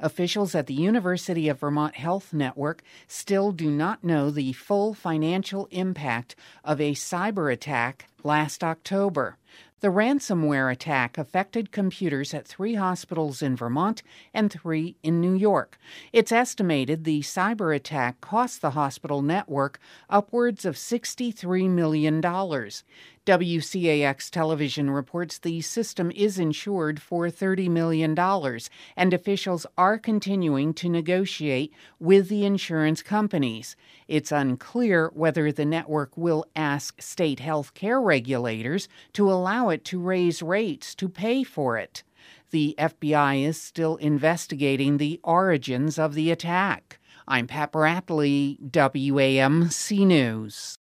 Officials at the University of Vermont Health Network still do not know the full financial impact of a cyber attack last October. The ransomware attack affected computers at 3 hospitals in Vermont and 3 in New York. It's estimated the cyber attack cost the hospital network upwards of $63 million. WCAX television reports the system is insured for $30 million, and officials are continuing to negotiate with the insurance companies. It's unclear whether the network will ask state health care regulators to allow it to raise rates to pay for it. The FBI is still investigating the origins of the attack. I'm Pat Bradley, WAMC News.